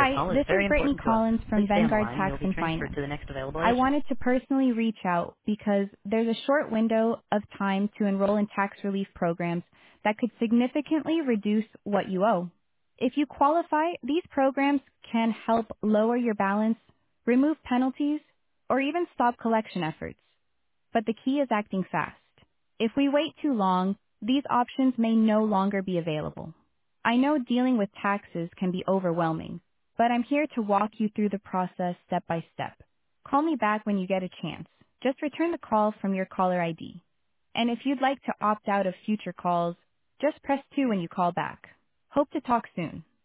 Your Hi, call is this is very Brittany important to us. Collins from Please stay on the Vanguard line and Tax you'll be and transferred Finance. to the next available I agent. wanted to personally reach out because there's a short window of time to enroll in tax relief programs that could significantly reduce what you owe. If you qualify, these programs can help lower your balance, remove penalties, or even stop collection efforts. But the key is acting fast. If we wait too long, these options may no longer be available. I know dealing with taxes can be overwhelming, but I'm here to walk you through the process step by step. Call me back when you get a chance. Just return the call from your caller ID. And if you'd like to opt out of future calls, just press 2 when you call back. Hope to talk soon.